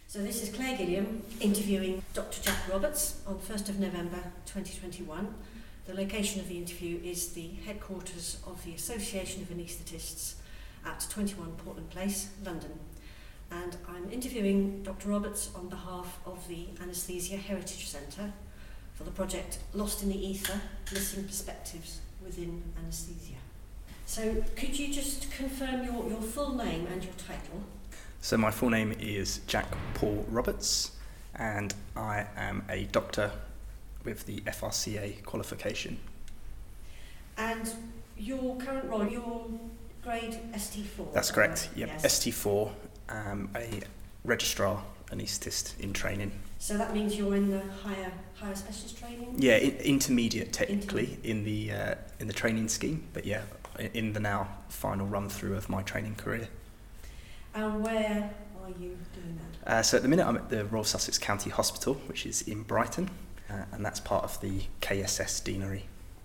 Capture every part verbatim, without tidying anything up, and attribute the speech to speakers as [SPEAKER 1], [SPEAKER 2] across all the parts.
[SPEAKER 1] So this is Claire Gilliam interviewing Doctor Jack Roberts on first of November twenty twenty-one. The location of the interview is the headquarters of the Association of Anaesthetists at twenty-one Portland Place, London. And I'm interviewing Doctor Roberts on behalf of the Anaesthesia Heritage Centre for the project Lost in the Ether, Missing Perspectives Within Anaesthesia. So could you just confirm your, your full name and your title?
[SPEAKER 2] So my full name is Jack Paul Roberts, and I am a doctor with the F R C A qualification.
[SPEAKER 1] And your current role, your grade S T four?
[SPEAKER 2] That's correct,
[SPEAKER 1] right?
[SPEAKER 2] yep.
[SPEAKER 1] Yes.
[SPEAKER 2] S T four, um, a registrar anaesthetist in training.
[SPEAKER 1] So that means you're in the higher higher specialist training?
[SPEAKER 2] Yeah, in, intermediate technically
[SPEAKER 1] Intermediate.
[SPEAKER 2] in the uh, in the training scheme, but yeah, in the now final run through of my training career.
[SPEAKER 1] And where are you doing that?
[SPEAKER 2] Uh, so at the minute I'm at the Royal Sussex County Hospital, which is in Brighton, uh, and that's part of the K S S Deanery.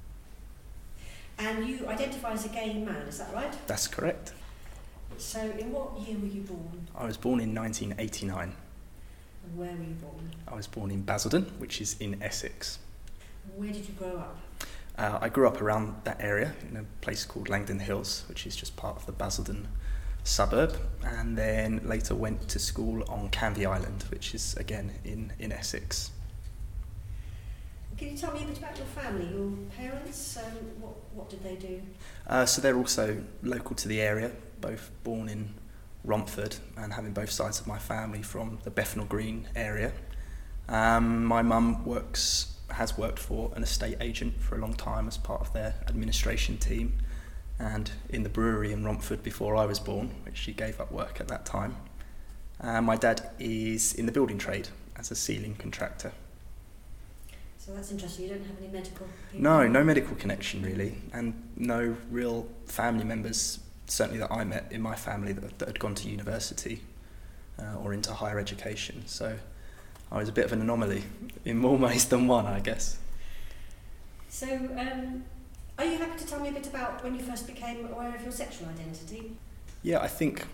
[SPEAKER 1] And you identify as a gay man, is that right?
[SPEAKER 2] That's correct.
[SPEAKER 1] So in what year were you born?
[SPEAKER 2] I was born in nineteen eighty-nine.
[SPEAKER 1] And where were you born?
[SPEAKER 2] I was born in Basildon, which is in Essex.
[SPEAKER 1] Where did you grow up?
[SPEAKER 2] Uh, I grew up around that area in a place called Langdon Hills, which is just part of the Basildon suburb, and then later went to school on Canvey Island, which is again in, in Essex.
[SPEAKER 1] Can you tell me a bit about your family, your parents? Um, what, what did they do?
[SPEAKER 2] Uh, so they're also local to the area, both born in Romford and having both sides of my family from the Bethnal Green area. Um, my mum works, has worked for an estate agent for a long time as part of their administration team, and in the brewery in Romford before I was born, which she gave up work at that time. Uh, my dad is in the building trade as a ceiling contractor.
[SPEAKER 1] So that's interesting, you don't have any medical people?
[SPEAKER 2] No, no medical connection really, and no real family members, certainly that I met in my family, that, that had gone to university uh, or into higher education. So I was a bit of an anomaly in more ways than one, I guess.
[SPEAKER 1] So, um, are you happy to tell me a bit about when you first became aware of your sexual identity?
[SPEAKER 2] Yeah, I think,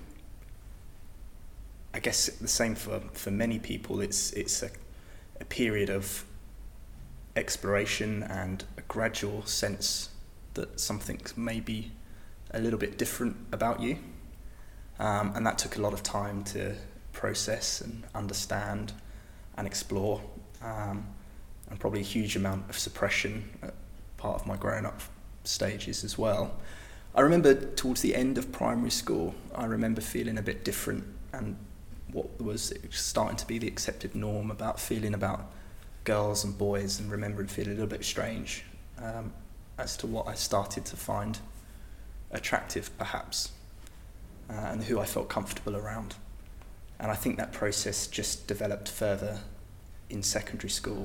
[SPEAKER 2] I guess the same for, for many people. It's it's a, a period of exploration and a gradual sense that something's maybe a little bit different about you. Um, and that took a lot of time to process and understand and explore, um, and probably a huge amount of suppression at part of my growing up stages as well. I remember towards the end of primary school, I remember feeling a bit different, and what was starting to be the accepted norm about feeling about girls and boys, and remembering feeling a little bit strange um, as to what I started to find attractive perhaps, uh, and who I felt comfortable around. And I think that process just developed further in secondary school.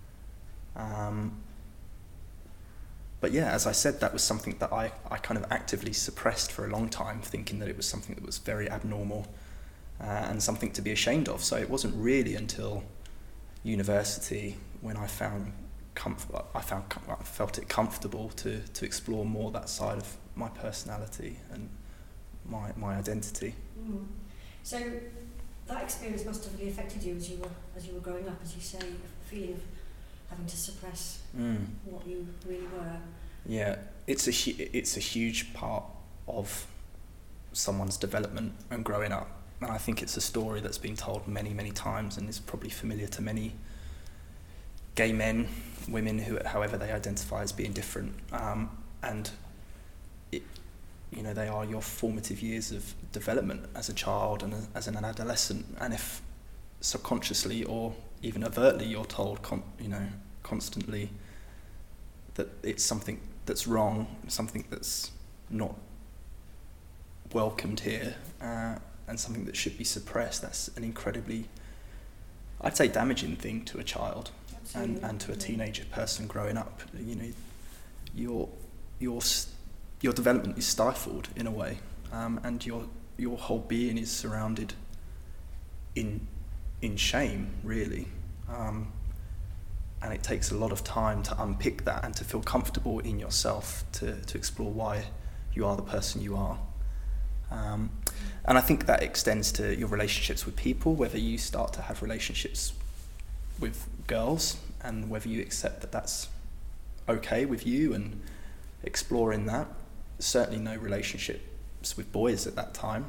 [SPEAKER 2] Um, But yeah, as I said, that was something that I, I kind of actively suppressed for a long time, thinking that it was something that was very abnormal uh, and something to be ashamed of. So it wasn't really until university when I found comf- I found I felt it comfortable to, to explore more that side of my personality and my my identity.
[SPEAKER 1] Mm. So that experience must have really affected you as you were as you were growing up, as you say, the feeling of having to suppress
[SPEAKER 2] Mm.
[SPEAKER 1] what you really were.
[SPEAKER 2] Yeah, it's a hu- it's a huge part of someone's development and growing up, and I think it's a story that's been told many many times and is probably familiar to many gay men, women, who however they identify as being different, um, and it, you know, they are your formative years of development as a child and as, as an adolescent, and if subconsciously or even overtly you're told, con- you know, constantly that it's something that's wrong, something that's not welcomed here, uh, and something that should be suppressed, that's an incredibly, I'd say, damaging thing to a child and, and to a teenager person growing up. You know, your your your development is stifled in a way, um, and your your whole being is surrounded in in shame, really. Um, and it takes a lot of time to unpick that and to feel comfortable in yourself, to, to explore why you are the person you are. Um, and I think that extends to your relationships with people, whether you start to have relationships with girls and whether you accept that that's okay with you and exploring that. Certainly no relationships with boys at that time.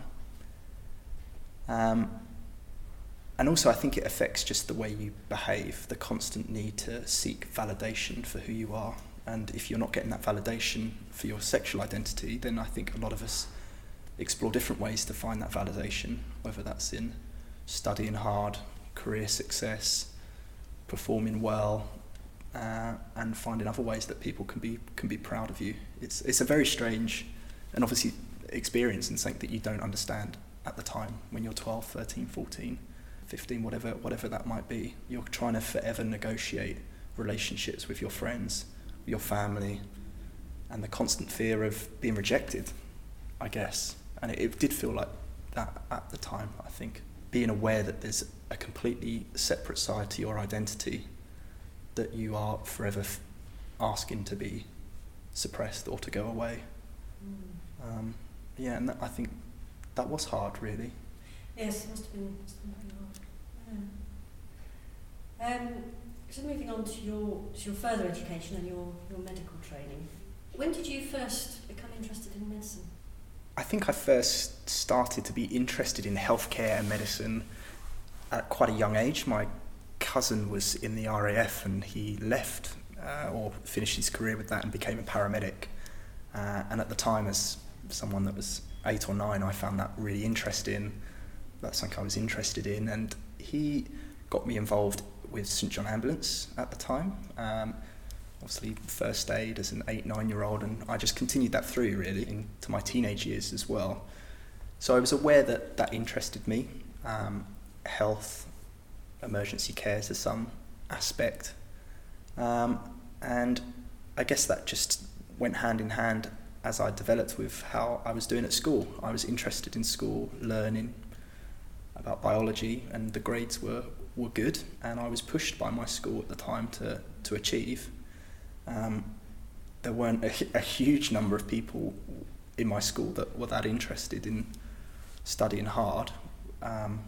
[SPEAKER 2] Um, and also I think it affects just the way you behave, the constant need to seek validation for who you are. And if you're not getting that validation for your sexual identity, then I think a lot of us explore different ways to find that validation, whether that's in studying hard, career success, performing well, uh, and finding other ways that people can be can be proud of you. It's it's a very strange and obviously experience and something that you don't understand at the time when you're twelve, thirteen, fourteen, fifteen, whatever whatever that might be. You're trying to forever negotiate relationships with your friends, your family, and the constant fear of being rejected, I guess. And it, it did feel like that at the time, I think. Being aware that there's a completely separate side to your identity that you are forever f- asking to be suppressed or to go away. Mm. Um, yeah, and that, I think that was hard, really.
[SPEAKER 1] Yes, it must have been, must have been very hard. Yeah. Um, so moving on to your to your further education and your, your medical training. When did you first become interested in medicine?
[SPEAKER 2] I think I first started to be interested in healthcare and medicine at quite a young age. My cousin was in the R A F and he left uh, or finished his career with that and became a paramedic. Uh, and at the time, as someone that was eight or nine, I found that really interesting. That's something I was interested in. And he got me involved with St John Ambulance at the time. Um, obviously first aid as an eight, nine year old, and I just continued that through really into my teenage years as well. So I was aware that that interested me, um, health, emergency care to some aspect, um, and I guess that just went hand in hand as I developed with how I was doing at school. I was interested in school, learning about biology, and the grades were, were good, and I was pushed by my school at the time to, to achieve. Um, there weren't a, a huge number of people in my school that were that interested in studying hard. Um,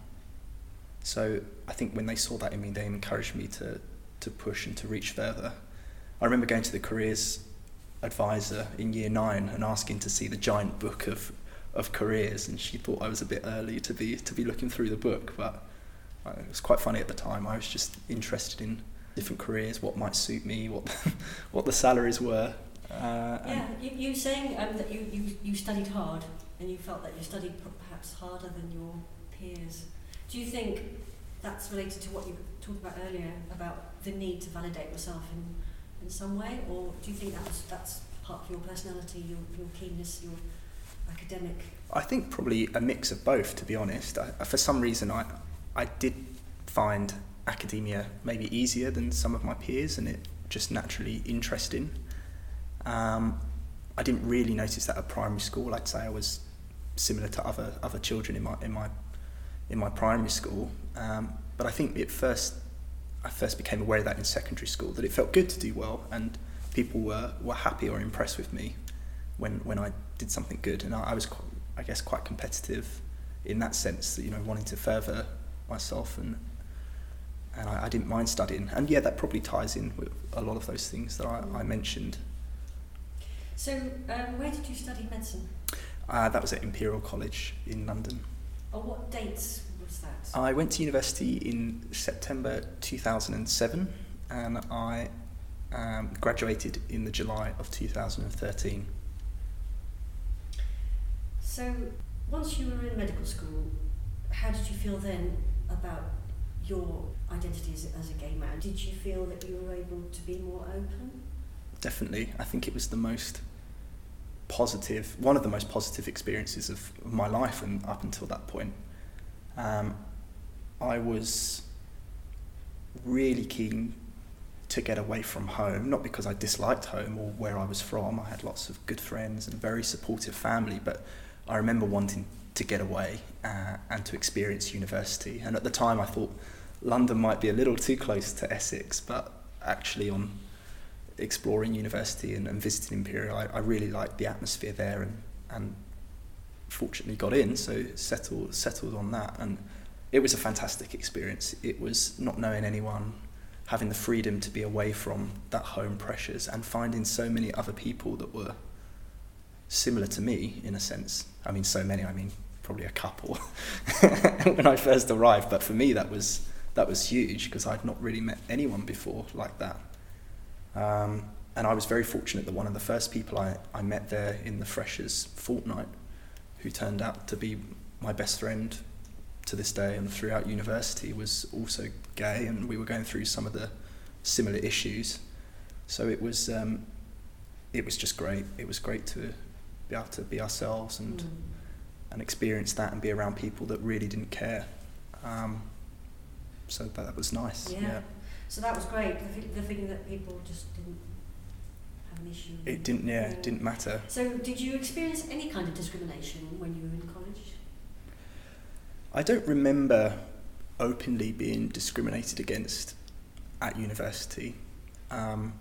[SPEAKER 2] so I think when they saw that in me, they encouraged me to, to push and to reach further. I remember going to the careers advisor in year nine and asking to see the giant book of, of careers, and she thought I was a bit early to be to be looking through the book, but it was quite funny at the time. I was just interested in different careers, what might suit me, what what the salaries were. Uh,
[SPEAKER 1] yeah, you, you saying um, that you, you, you studied hard and you felt that you studied perhaps harder than your peers. Do you think that's related to what you talked about earlier about the need to validate yourself in, in some way, or do you think that's that's part of your personality, your, your keenness, your academic?
[SPEAKER 2] I think probably a mix of both, to be honest. I, for some reason I I did find academia maybe easier than some of my peers, and it just naturally interesting. Um, I didn't really notice that at primary school. I'd say I was similar to other other children in my in my in my primary school. Um, but I think it first I first became aware of that in secondary school, that it felt good to do well, and people were, were happy or impressed with me when when I did something good. And I, I was quite, I guess quite competitive in that sense, that, you know, wanting to further myself, and and I, I didn't mind studying. And yeah, that probably ties in with a lot of those things that I, I mentioned.
[SPEAKER 1] So um, where did you study medicine?
[SPEAKER 2] Uh, that was at Imperial College in London.
[SPEAKER 1] Oh, what dates was that?
[SPEAKER 2] I went to university in September two thousand seven, and I um, graduated in the July of two thousand thirteen.
[SPEAKER 1] So once you were in medical school, how did you feel then about your identity as, as a gay man? Did you feel that you were able to be more open?
[SPEAKER 2] Definitely. I think it was the most positive, one of the most positive experiences of my life, and up until that point. Um, I was really keen to get away from home, not because I disliked home or where I was from. I had lots of good friends and a very supportive family, but I remember wanting to get away uh, and to experience university. And at the time I thought London might be a little too close to Essex, but actually on exploring university and, and visiting Imperial, I, I really liked the atmosphere there, and, and fortunately got in, so settled settled on that, and it was a fantastic experience. It was not knowing anyone, having the freedom to be away from that home pressures, and finding so many other people that were similar to me in a sense. I mean, so many. I mean, probably a couple when I first arrived, but for me that was that was huge because I'd not really met anyone before like that. Um, and I was very fortunate that one of the first people I, I met there in the freshers fortnight, who turned out to be my best friend to this day and throughout university, was also gay, and we were going through some of the similar issues. So it was um, it was just great. It was great to be able to be ourselves and mm. and experience that and be around people that really didn't care. Um, so that, that was nice.
[SPEAKER 1] Yeah. yeah. So that was great. The, the feeling that people just didn't have an issue.
[SPEAKER 2] It didn't. Yeah, yeah. It didn't matter.
[SPEAKER 1] So did you experience any kind of discrimination when you were in college?
[SPEAKER 2] I don't remember openly being discriminated against at university. Um,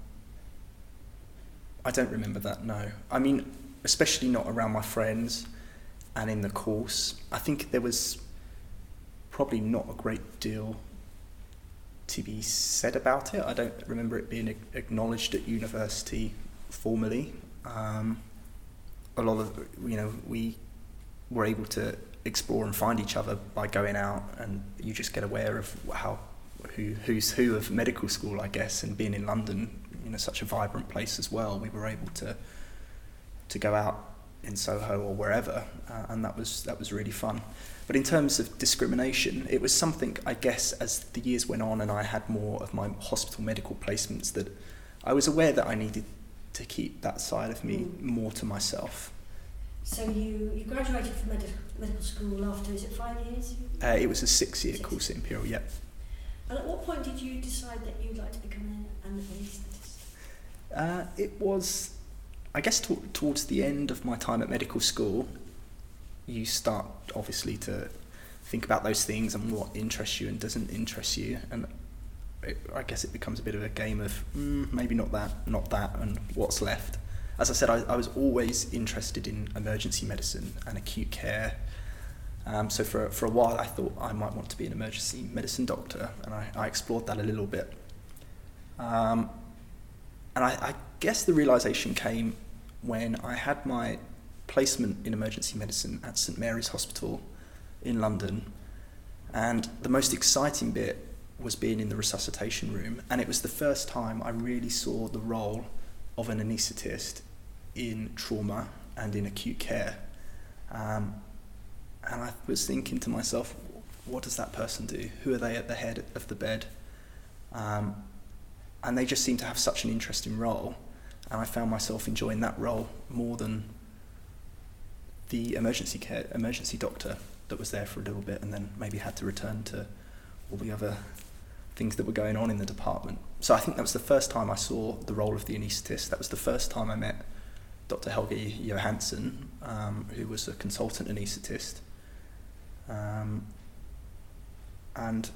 [SPEAKER 2] I don't remember that, no. I mean, especially not around my friends and in the course. I think there was probably not a great deal to be said about it. I don't remember it being acknowledged at university formally. Um, a lot of, you know, we were able to explore and find each other by going out, and you just get aware of how who who's who of medical school, I guess, and being in London, you know, such a vibrant place as well. We were able to to go out in Soho or wherever, uh, and that was that was really fun. But in terms of discrimination, it was something, I guess, as the years went on and I had more of my hospital medical placements, that I was aware that I needed to keep that side of me mm. more to myself.
[SPEAKER 1] So you, you graduated from med- medical school after, is it five years?
[SPEAKER 2] Uh, it was a six-year six. course at Imperial, yeah.
[SPEAKER 1] And at what point did you decide that you'd like to become an, an anaesthetist?
[SPEAKER 2] Uh, it was, I guess, to- towards the end of my time at medical school, you start, obviously, to think about those things and what interests you and doesn't interest you. And it, I guess it becomes a bit of a game of, mm, maybe not that, not that, and what's left. As I said, I, I was always interested in emergency medicine and acute care. Um, so for for a while, I thought I might want to be an emergency medicine doctor, and I, I explored that a little bit. Um, and I, I guess the realisation came when I had my placement in emergency medicine at St Mary's Hospital in London, and the most exciting bit was being in the resuscitation room, and it was the first time I really saw the role of an anaesthetist in trauma and in acute care. Um, and I was thinking to myself, what does that person do? Who are they at the head of the bed? Um, and they just seemed to have such an interesting role, and I found myself enjoying that role more than the emergency care, emergency doctor that was there for a little bit and then maybe had to return to all the other things that were going on in the department. So I think that was the first time I saw the role of the anaesthetist. That was the first time I met Doctor Helge Johansson, um, who was a consultant anaesthetist. Um, and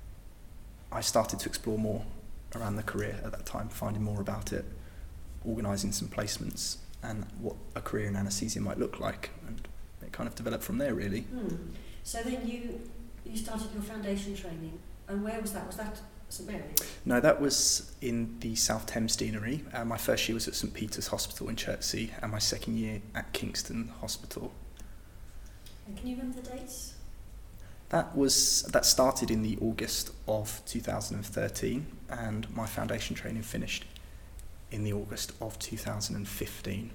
[SPEAKER 2] I started to explore more around the career at that time, finding more about it, organising some placements and what a career in anaesthesia might look like. And it kind of developed from there, really.
[SPEAKER 1] Hmm. So then you you started your foundation training. And where was that? Was that St Mary's?
[SPEAKER 2] No, that was in the South Thames Deanery. Uh, my first year was at St Peter's Hospital in Chertsey, and my second year at Kingston Hospital.
[SPEAKER 1] And can you remember the dates?
[SPEAKER 2] That was that started in the August of two thousand thirteen, and my foundation training finished in the August of two thousand fifteen.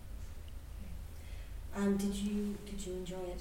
[SPEAKER 1] And did you did you enjoy it?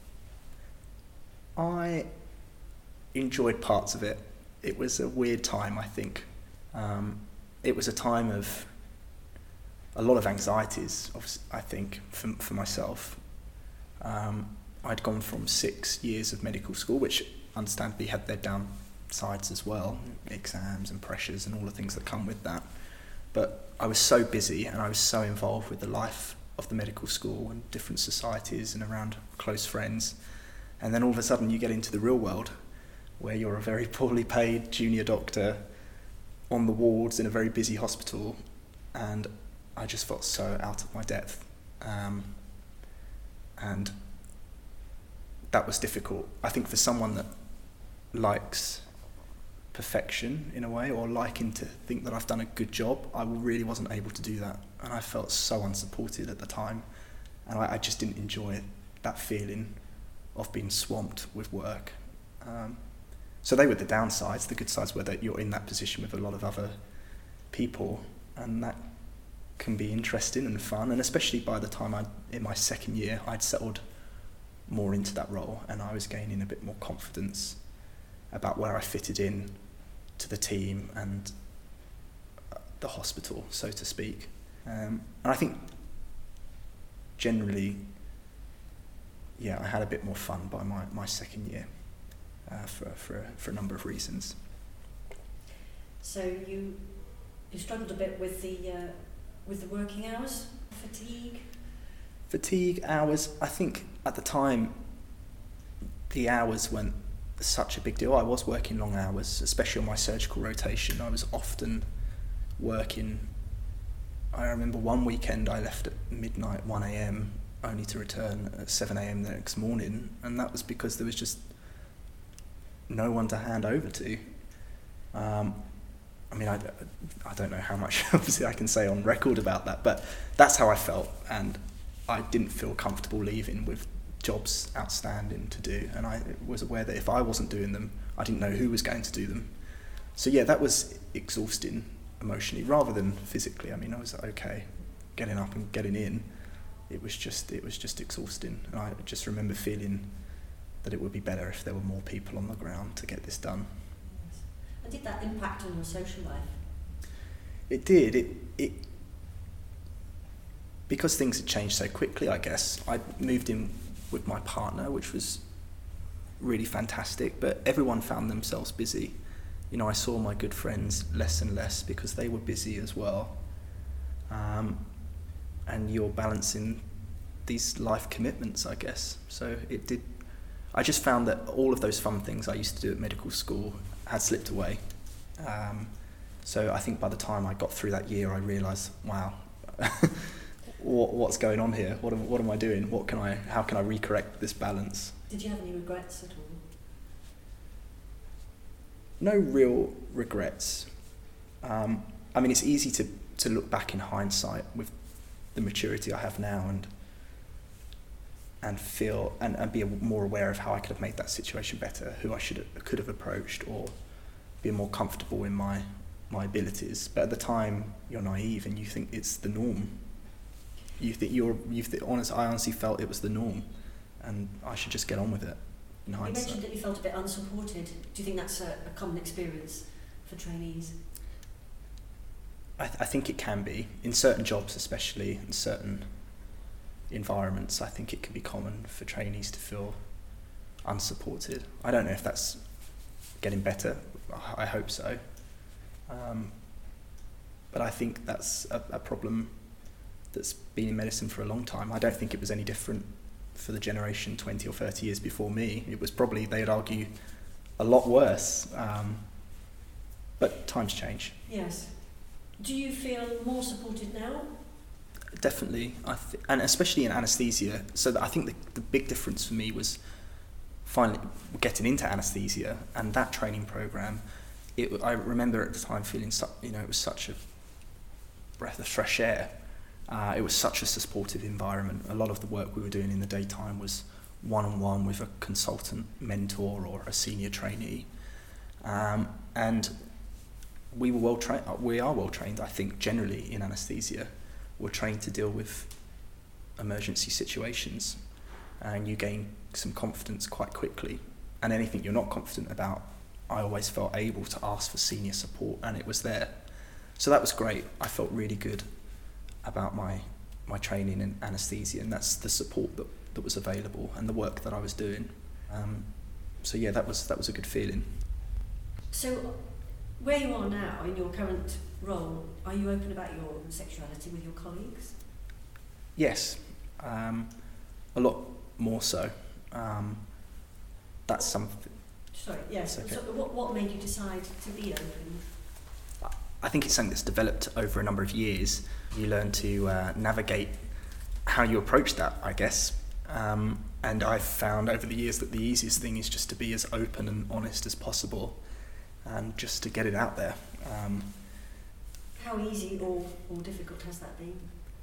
[SPEAKER 2] I enjoyed parts of it. It was a weird time, I think. Um, it was a time of a lot of anxieties, I think, for, for myself. Um, I'd gone from six years of medical school, which understandably had their downsides as well, exams and pressures and all the things that come with that. But I was so busy and I was so involved with the life of the medical school and different societies and around close friends. And then all of a sudden you get into the real world, where you're a very poorly paid junior doctor on the wards in a very busy hospital, and I just felt so out of my depth. Um, and that was difficult. I think for someone that likes perfection in a way, or liking to think that I've done a good job, I really wasn't able to do that, and I felt so unsupported at the time, and I, I just didn't enjoy that feeling of being swamped with work. Um, so they were the downsides. The good sides were that you're in that position with a lot of other people, and that can be interesting and fun, and especially by the time I, in my second year, I'd settled more into that role, and I was gaining a bit more confidence about where I fitted in to the team and the hospital, so to speak. Um, and I think generally, yeah, I had a bit more fun by my, my second year uh, for, for, for a number of reasons.
[SPEAKER 1] So you you struggled a bit with the uh, with the working hours, fatigue?
[SPEAKER 2] Fatigue, hours, I think at the time the hours weren't such a big deal. I was working long hours, especially on my surgical rotation. I was often working. I remember one weekend I left at midnight, one a.m, only to return at seven a.m. the next morning, and that was because there was just no one to hand over to. Um, I mean, I, I don't know how much obviously I can say on record about that, but that's how I felt, and I didn't feel comfortable leaving with jobs outstanding to do, and I was aware that if I wasn't doing them, I didn't know who was going to do them. So yeah, that was exhausting emotionally rather than physically. I mean, I was okay getting up and getting in. It was just it was just exhausting, and I just remember feeling that it would be better if there were more people on the ground to get this done.
[SPEAKER 1] Yes. And did that impact on your social life?
[SPEAKER 2] It did. It it because things had changed so quickly, I guess. I moved in with my partner, which was really fantastic, but everyone found themselves busy. You know, I saw my good friends less and less because they were busy as well. Um, and you're balancing these life commitments, I guess. So it did, I just found that all of those fun things I used to do at medical school had slipped away. Um, so I think by the time I got through that year, I realised, wow, What, what's going on here? What am, what am I doing? What can I? How can I recorrect this balance?
[SPEAKER 1] Did you have any regrets at all?
[SPEAKER 2] No real regrets. Um, I mean, it's easy to, to look back in hindsight with the maturity I have now and and feel and, and be more aware of how I could have made that situation better, who I should have, could have approached, or be more comfortable in my my abilities. But at the time, you're naive and you think it's the norm. You think you're, you think, honest, I honestly felt it was the norm, and I should just get on with it. In hindsight.
[SPEAKER 1] You mentioned that you felt a bit unsupported. Do you think that's a, a common experience for trainees?
[SPEAKER 2] I, th- I think it can be in certain jobs, especially in certain environments. I think it can be common for trainees to feel unsupported. I don't know if that's getting better. I hope so. Um, but I think that's a, a problem that's been in medicine for a long time. I don't think it was any different for the generation twenty or thirty years before me. It was probably, they'd argue, a lot worse. Um, but times change.
[SPEAKER 1] Yes. Do you feel more supported now?
[SPEAKER 2] Definitely, I th- and especially in anaesthesia. So that I think the, the big difference for me was finally getting into anaesthesia and that training program. It, I remember at the time feeling, su- you know, it was such a breath of fresh air. Uh, it was such a supportive environment. A lot of the work we were doing in the daytime was one-on-one with a consultant mentor or a senior trainee, um, and we were well trained. We are well trained, I think, generally in anaesthesia. We're trained to deal with emergency situations, and you gain some confidence quite quickly. And anything you're not confident about, I always felt able to ask for senior support, and it was there. So that was great. I felt really good about my my training in anaesthesia, and that's the support that, that was available and the work that I was doing. Um, so yeah, that was that was a good feeling.
[SPEAKER 1] So where you are now in your current role, are you open about your sexuality with your colleagues?
[SPEAKER 2] Yes, um, a lot more so. Um, that's something.
[SPEAKER 1] Sorry, yes.
[SPEAKER 2] Okay.
[SPEAKER 1] So what what made you decide to be open?
[SPEAKER 2] I think it's something that's developed over a number of years. You learn to uh, navigate how you approach that, I guess. Um, and I've found over the years that the easiest thing is just to be as open and honest as possible and just to get it out there. Um,
[SPEAKER 1] How easy or, or difficult has that been?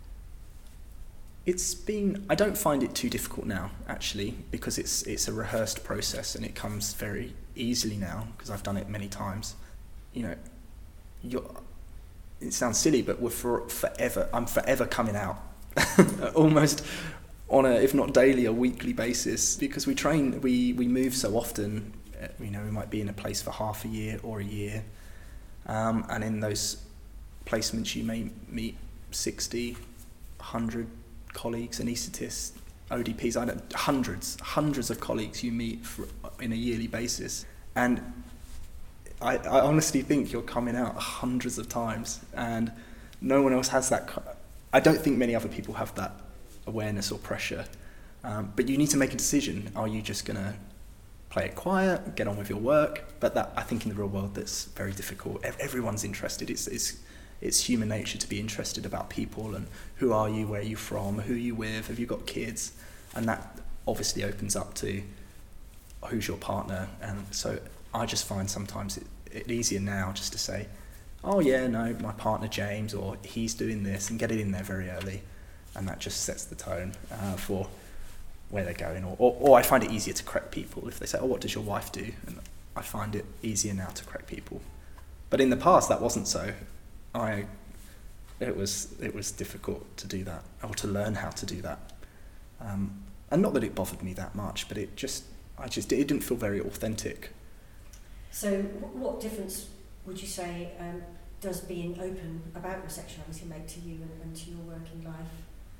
[SPEAKER 2] It's been, I don't find it too difficult now, actually, because it's it's a rehearsed process and it comes very easily now because I've done it many times. You know, you're, it sounds silly, but we're for, forever, I'm forever coming out, almost on a, if not daily, a weekly basis, because we train, we, we move so often. You know, we might be in a place for half a year or a year, um, and in those placements you may meet sixty, one hundred colleagues, anaesthetists, O D Ps, I don't, hundreds, hundreds of colleagues you meet for, in a yearly basis. And I, I honestly think you're coming out hundreds of times, and no one else has that. I don't think many other people have that awareness or pressure. Um, but you need to make a decision. Are you just going to play it quiet, get on with your work? But that, I think in the real world, that's very difficult. Everyone's interested. It's, it's It's human nature to be interested about people and who are you, where are you from, who are you with, have you got kids? And that obviously opens up to who's your partner. And so I just find sometimes it, it easier now just to say, oh yeah, no, my partner James, or he's doing this, and get it in there very early. And that just sets the tone uh, for where they're going. Or, or, or I find it easier to correct people if they say, oh, what does your wife do? And I find it easier now to correct people. But in the past, that wasn't so. I, it was it was difficult to do that, or to learn how to do that, um, and not that it bothered me that much, but it just I just it didn't feel very authentic.
[SPEAKER 1] So, what difference would you say um, does being open about your sexuality make to you and, and to your working life?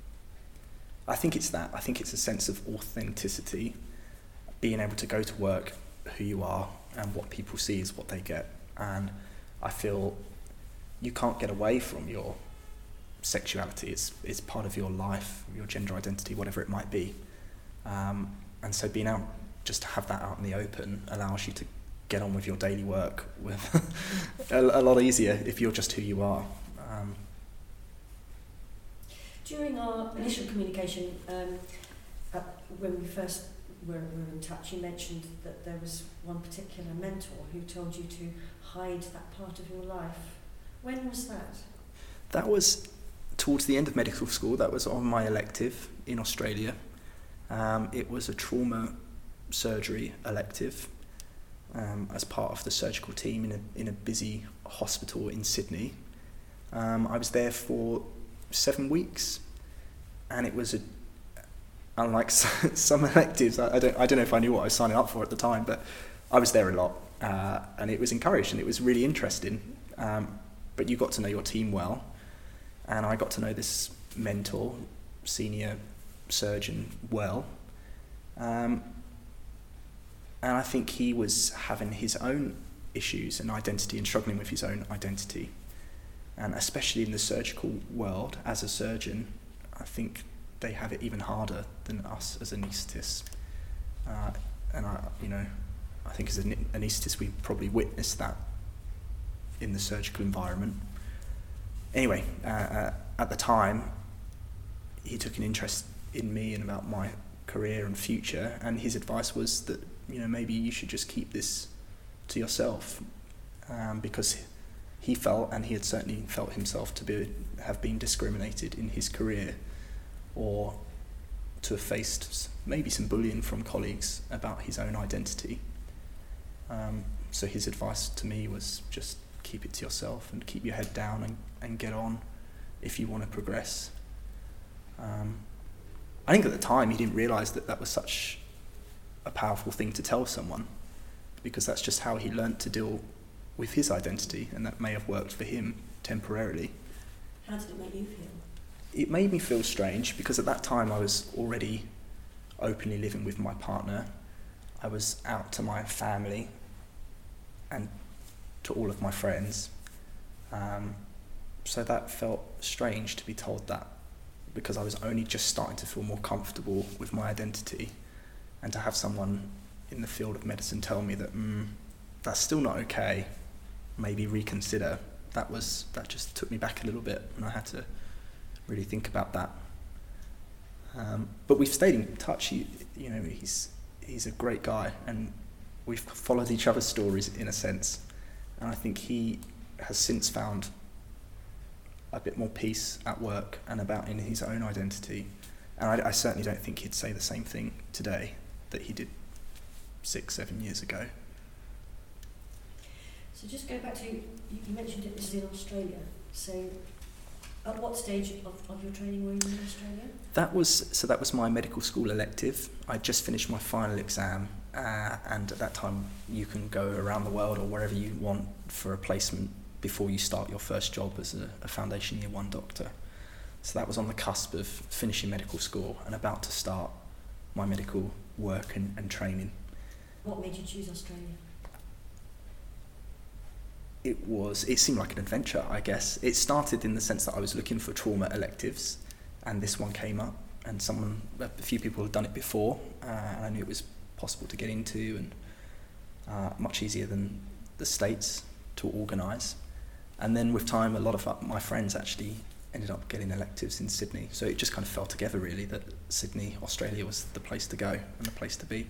[SPEAKER 2] I think it's that. I think it's a sense of authenticity, being able to go to work who you are, and what people see is what they get, and I feel you can't get away from your sexuality. It's it's part of your life, your gender identity, whatever it might be. Um, and so being out, just to have that out in the open allows you to get on with your daily work with a, a lot easier if you're just who you are. Um,
[SPEAKER 1] During our initial communication, um, uh, when we first were, were in touch, you mentioned that there was one particular mentor who told you to hide that part of your life. When was that?
[SPEAKER 2] That was towards the end of medical school. That was on my elective in Australia. Um, it was a trauma surgery elective um, as part of the surgical team in a, in a busy hospital in Sydney. Um, I was there for seven weeks, and it was a, unlike some electives, I, I don't I don't know if I knew what I was signing up for at the time, but I was there a lot, uh, and it was encouraged and it was really interesting. Um, but you got to know your team well, and I got to know this mentor, senior surgeon, well, um, and I think he was having his own issues and identity and struggling with his own identity, and especially in the surgical world, as a surgeon, I think they have it even harder than us as anaesthetists, uh, and I, you know, I think as an anaesthetist we probably witnessed that in the surgical environment. Anyway, uh, uh, at the time, he took an interest in me and about my career and future, and his advice was that, you know, maybe you should just keep this to yourself, um, because he felt, and he had certainly felt himself to be have been discriminated in his career, or to have faced maybe some bullying from colleagues about his own identity. Um, so his advice to me was just keep it to yourself and keep your head down and, and get on if you want to progress. Um, I think at the time he didn't realise that that was such a powerful thing to tell someone, because that's just how he learnt to deal with his identity, and that may have worked for him temporarily.
[SPEAKER 1] How did it make you feel?
[SPEAKER 2] It made me feel strange, because at that time I was already openly living with my partner. I was out to my family and to all of my friends. Um, so that felt strange to be told that, because I was only just starting to feel more comfortable with my identity, and to have someone in the field of medicine tell me that mm, that's still not okay, maybe reconsider, that was that just took me back a little bit, and I had to really think about that. Um, but we've stayed in touch. He, you know, he's he's a great guy, and we've followed each other's stories in a sense. And I think he has since found a bit more peace at work and about in his own identity. And I, I certainly don't think he'd say the same thing today that he did six, seven years ago.
[SPEAKER 1] So just go back to, you you mentioned it was in Australia. So at what stage of, of your training were you in Australia?
[SPEAKER 2] That was, so that was my medical school elective. I just finished my final exam, uh, and at that time you can go around the world or wherever you want for a placement before you start your first job as a, a foundation year one doctor. So that was on the cusp of finishing medical school and about to start my medical work and, and training.
[SPEAKER 1] What made you choose Australia?
[SPEAKER 2] It was, it seemed like an adventure, I guess. It started in the sense that I was looking for trauma electives, and this one came up, and someone, a few people had done it before, uh, and I knew it was possible to get into, and uh, much easier than the States to organise. And then with time, a lot of my friends actually ended up getting electives in Sydney, so it just kind of fell together really that Sydney, Australia was the place to go and the place to be.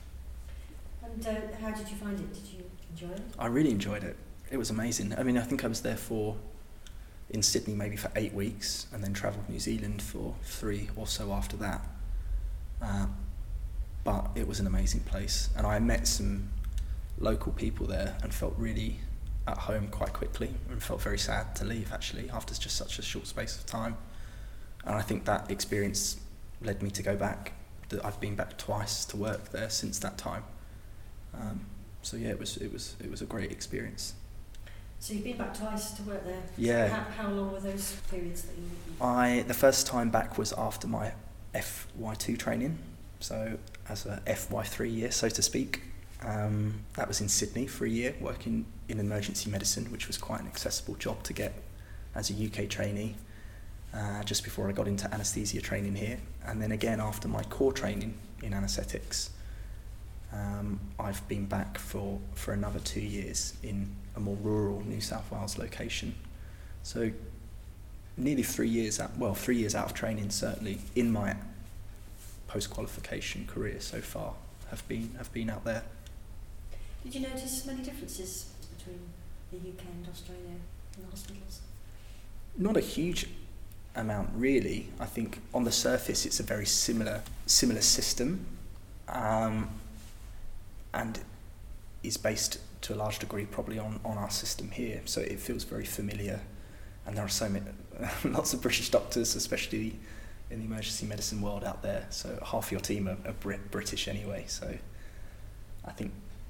[SPEAKER 1] And uh, how did you find it? Did you enjoy it?
[SPEAKER 2] I really enjoyed it. It was amazing. I mean, I think I was there for, in Sydney maybe for eight weeks and then travelled New Zealand for three or so after that. Uh, but it was an amazing place, and I met some local people there and felt really at home quite quickly, and felt very sad to leave actually after just such a short space of time. And I think that experience led me to go back. I've been back twice to work there since that time. Um, so yeah, it was it was it was a great experience.
[SPEAKER 1] So you've been back twice to work there?
[SPEAKER 2] Yeah.
[SPEAKER 1] How, how long were those periods that you...
[SPEAKER 2] I the first time back was after my F Y two training, so as a F Y three year, so to speak. Um, that was in Sydney for a year, working in emergency medicine, which was quite an accessible job to get as a U K trainee, uh, just before I got into anaesthesia training here. And then again after my core training in anaesthetics, um, I've been back for, for another two years in a more rural New South Wales location. So nearly three years out, well, three years out of training certainly in my post-qualification career so far have been have been out there.
[SPEAKER 1] Did you notice many differences between the U K and Australia in the hospitals?
[SPEAKER 2] Not a huge amount really. I think on the surface it's a very similar similar system, um, and is based to a large degree probably on, on our system here, so it feels very familiar, and there are so many lots of British doctors, especially in the emergency medicine world out there, so half your team are, are Brit- British anyway, so I think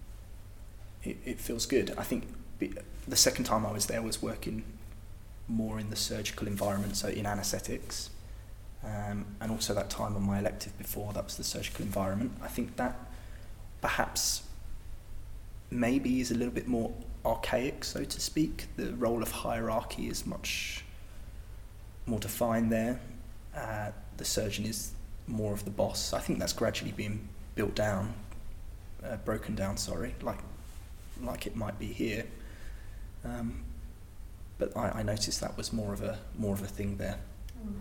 [SPEAKER 2] it, it feels good. I think be, the second time I was there was working more in the surgical environment, so in anaesthetics, um, and also that time on my elective before, that was the surgical environment. I think that perhaps maybe is a little bit more archaic, so to speak. The role of hierarchy is much more defined there. Uh, the surgeon is more of the boss. I think that's gradually being built down, uh, broken down, sorry, like like it might be here. Um, but I, I noticed that was more of a more of a thing there.
[SPEAKER 1] Mm.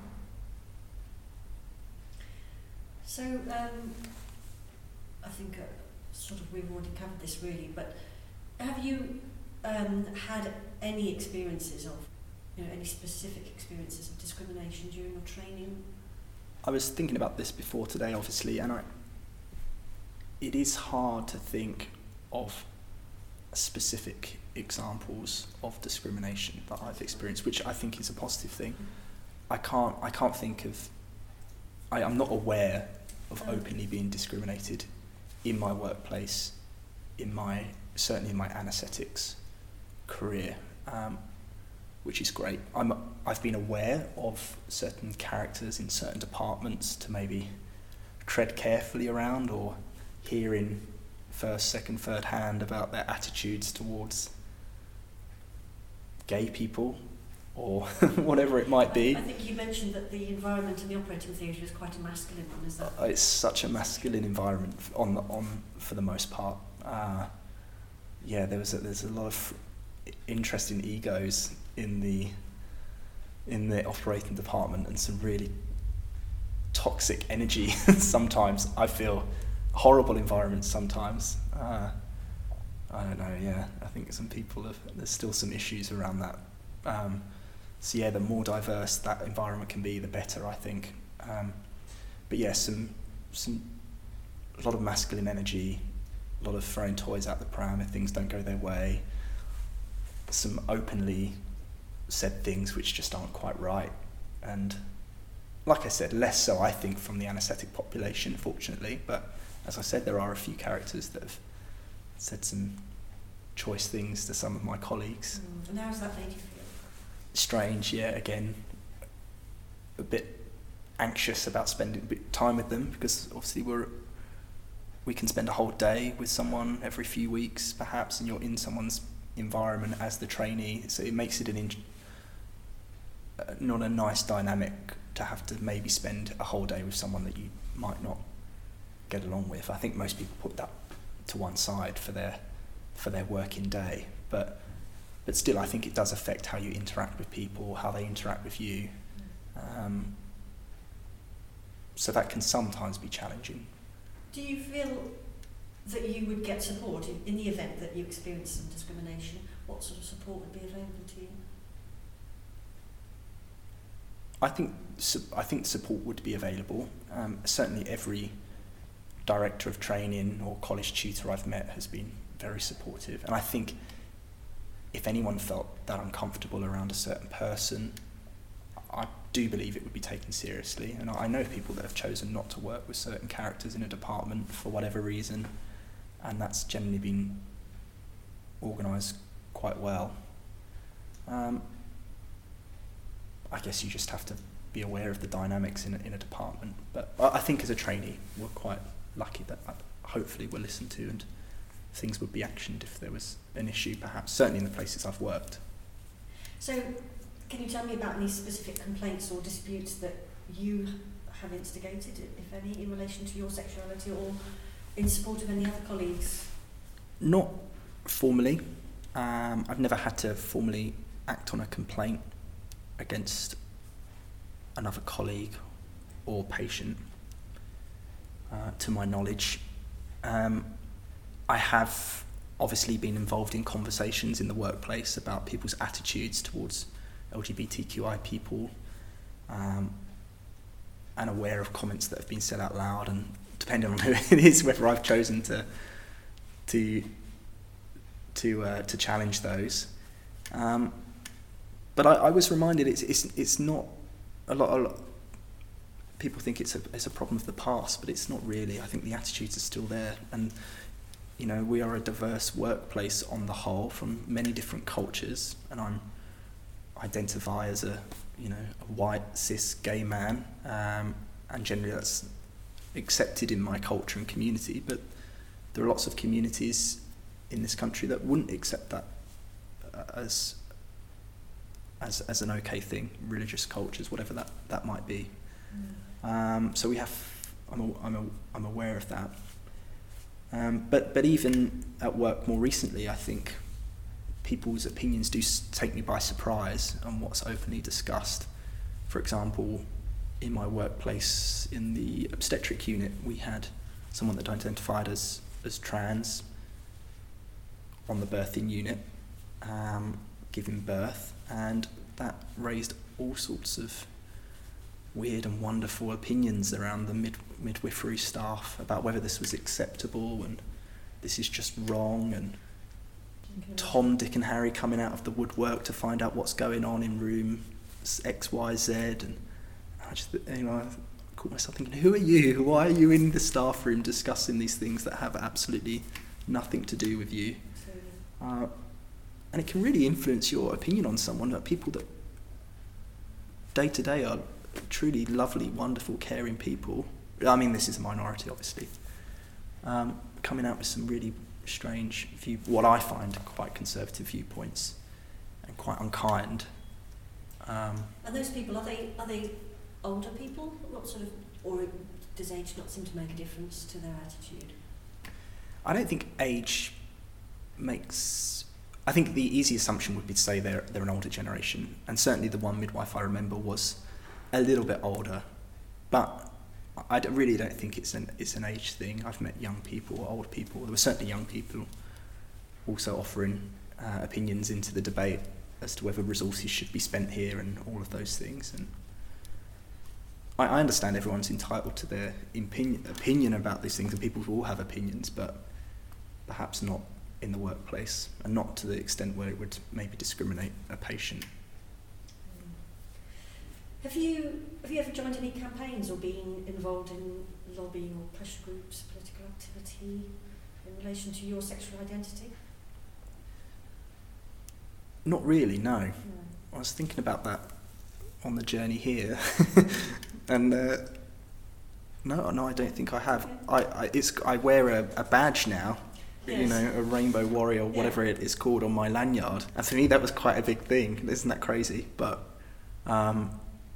[SPEAKER 1] So um, I think uh, sort of we've already covered this really, but have you um, had any experiences of, you know, any specific experiences of discrimination during your training?
[SPEAKER 2] I was thinking about this before today, obviously, and I, it is hard to think of specific examples of discrimination that I've experienced, which I think is a positive thing. I can't, I can't think of, I, I'm not aware of openly being discriminated in my workplace, in my, certainly in my anaesthetics career. Um, which is great. I'm, I've been aware of certain characters in certain departments to maybe tread carefully around, or hear in first, second, third hand about their attitudes towards gay people, or whatever it might be.
[SPEAKER 1] I think you mentioned that the environment in the operating theatre is quite a masculine one, is that?
[SPEAKER 2] It's such a masculine environment on the, on for the most part. Uh, yeah, there was a, there's a lot of interesting egos in the in the operating department, and some really toxic energy sometimes. I feel horrible environments sometimes. Uh, I don't know, yeah, I think some people have, there's still some issues around that. Um, so yeah, the more diverse that environment can be, the better, I think. Um, but yeah, some, some, a lot of masculine energy, a lot of throwing toys out the pram if things don't go their way, some openly said things which just aren't quite right. And like I said, less so, I think, from the anaesthetic population, fortunately, but as I said, there are a few characters that have said some choice things to some of my colleagues.
[SPEAKER 1] Mm. And how has that made you feel?
[SPEAKER 2] Strange, yeah, again, a bit anxious about spending a bit time with them, because obviously we're we can spend a whole day with someone every few weeks, perhaps, and you're in someone's environment as the trainee, so it makes it an in, uh, not a nice dynamic to have to maybe spend a whole day with someone that you might not get along with. I think most people put that to one side for their for their working day, but but still, I think it does affect how you interact with people, how they interact with you. Um, so that can sometimes be challenging.
[SPEAKER 1] Do you feel that you would get support in, in the event that you experience some discrimination? What sort of support would be available to you?
[SPEAKER 2] I think I think support would be available. Um, certainly, every director of training or college tutor I've met has been very supportive, and I think if anyone felt that uncomfortable around a certain person, I do believe it would be taken seriously. And I know people that have chosen not to work with certain characters in a department for whatever reason, and that's generally been organised quite well. Um, I guess you just have to be aware of the dynamics in a, in a department. But I think as a trainee, we're quite lucky that hopefully we're listened to and things would be actioned if there was an issue, perhaps, certainly in the places I've worked.
[SPEAKER 1] So, can you tell me about any specific complaints or disputes that you have instigated, if any, in relation to your sexuality or in support of any other colleagues?
[SPEAKER 2] Not formally. Um, I've never had to formally act on a complaint against another colleague or patient, uh, to my knowledge. Um, I have obviously been involved in conversations in the workplace about people's attitudes towards L G B T Q I people, um, and aware of comments that have been said out loud, and depending on who it is, whether I've chosen to to to uh, to challenge those. Um, but I, I was reminded it's it's it's not a lot. A lot people think it's a it's a problem of the past, but it's not really. I think the attitudes are still there, and you know, we are a diverse workplace on the whole, from many different cultures, and I'm identify as a you know a white cis gay man, um, and generally that's accepted in my culture and community. But there are lots of communities in this country that wouldn't accept that as as as an okay thing. Religious cultures, whatever that that might be. Mm. Um, so we have. I'm a, I'm a, I'm aware of that. Um, but but even at work more recently, I think people's opinions do take me by surprise on what's openly discussed. For example, in my workplace in the obstetric unit, we had someone that identified as, as trans on the birthing unit, um, giving birth, and that raised all sorts of weird and wonderful opinions around the mid- midwifery staff about whether this was acceptable and this is just wrong, and okay. Tom, Dick and Harry coming out of the woodwork to find out what's going on in room X, Y, Z, and I just, you know, I caught myself thinking, who are you? Why are you in the staff room discussing these things that have absolutely nothing to do with you? Uh, and it can really influence your opinion on someone. That people that day to day are truly lovely, wonderful, caring people. I mean, this is a minority, obviously. Um, coming out with some really strange view, what I find quite conservative viewpoints, and quite unkind. Um,
[SPEAKER 1] and those people, are they are they older people? What sort of, or does age not seem to make a difference to their attitude?
[SPEAKER 2] I don't think age makes. I think the easy assumption would be to say they're they're an older generation, and certainly the one midwife I remember was a little bit older, but I d- really don't think it's an it's an age thing. I've met young people, old people. There were certainly young people also offering uh, opinions into the debate as to whether resources should be spent here and all of those things. And I, I understand everyone's entitled to their opinion, opinion about these things, and people will have opinions, but perhaps not in the workplace, and not to the extent where it would maybe discriminate a patient.
[SPEAKER 1] Have you have you ever joined any campaigns or been involved in lobbying or pressure groups, political activity in relation to your sexual identity?
[SPEAKER 2] Not really, no.
[SPEAKER 1] No.
[SPEAKER 2] I was thinking about that on the journey here, and uh, no, no, I don't think I have.
[SPEAKER 1] Okay.
[SPEAKER 2] I, I it's I wear a, a badge now.
[SPEAKER 1] Yes.
[SPEAKER 2] You know, a rainbow warrior, whatever
[SPEAKER 1] Yeah.
[SPEAKER 2] it is called, on my lanyard. And for me, that was quite a big thing. Isn't that crazy? But um,